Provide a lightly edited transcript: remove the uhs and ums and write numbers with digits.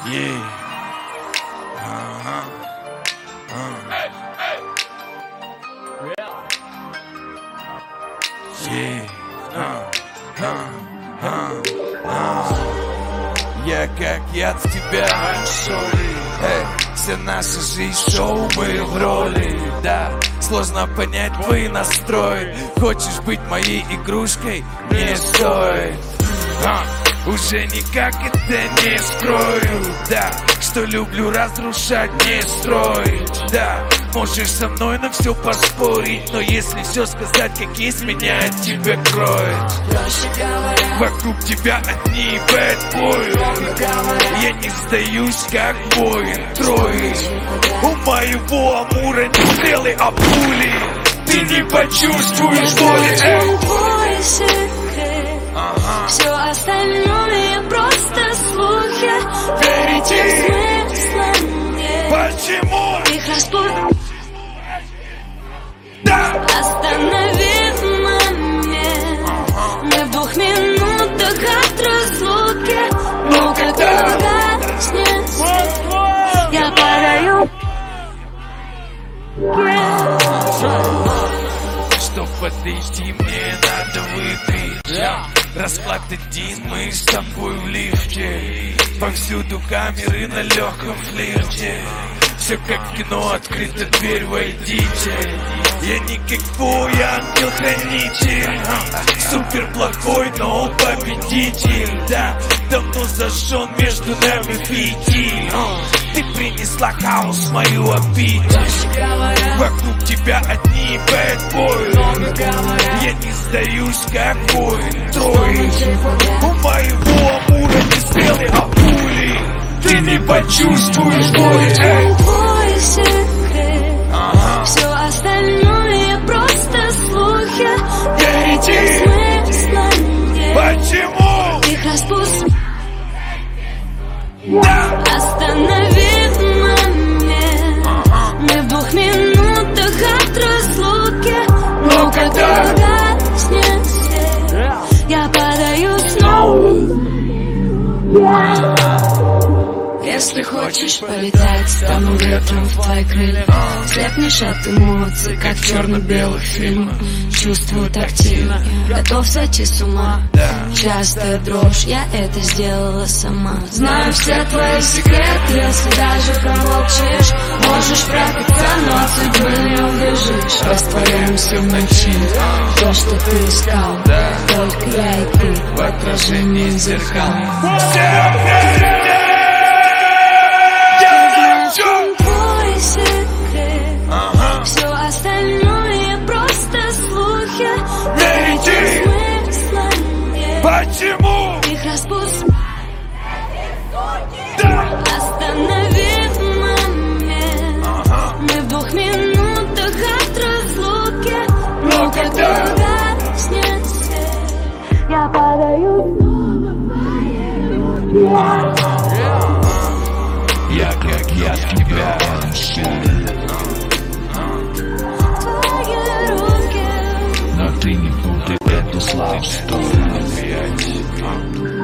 Yeah. Я как яд в тебя. Вся наша жизнь шоу, мы в роли. Да, сложно понять твой настрой. Хочешь быть моей игрушкой? Не стоит. Уже никак это не скрою. Да, что люблю разрушать, не строить. Да, можешь со мной на все поспорить, но если все сказать, как есть, меня от тебя кроет. Вокруг тебя одни бэтбои. Я не сдаюсь, как воин Трои. У моего Амура не стрелы, а пули. Ты не почувствуешь боли. Твой секрет. Все остальное просто слухи. Верите? Смысла нет. Почему? Их распутать. Да! Останови момент. На 2 минутах от разлуки. Но когда гаснет свет, я падаю. Чтоб подойти, мне надо выпить. Расклад один, мы с тобой в лифте. Повсюду камеры на легком флирте. Все как в кино, открыта дверь, войдите. Я не как твой ангел-хранитель, супер плохой, но победитель. Да, давно зажжен между нами фитиль. Ты принесла хаос в мою обитель. Вокруг тебя одни бэтбои. Я не сдаюсь, как воин Трои. У моего Амура не стрелы, а пули. Ты не почувствуешь боли. Твой секрет. Все остальное просто слухи. Верите? Смысла нет. Почему? Их распуск. Да! Останови момент. На 2 минутах от разлуки. Но когда гаснет свет, я падаю снова. Если хочешь полетать, стану ветром в твои крылья. Слепнешь от эмоций, как в черно-белых фильмах. Чувствую тактильно, готов сойти с ума. Частая дрожь, я это сделала сама. Знаю все твои секреты, если даже промолчишь. Можешь прятаться, но от судьбы не убежишь. Растворяемся в ночи, то, что ты искал. Только я и ты в отражении зеркал. Твой секрет. Все остальное просто слухи. Верите? Смысла нет. Почему? Их распуск. Да! Останови момент. На 2 минутах от разлуки. Но когда гаснет свет, я падаю. я как я в тебя. Твои руки. Но ты не путай эту славу.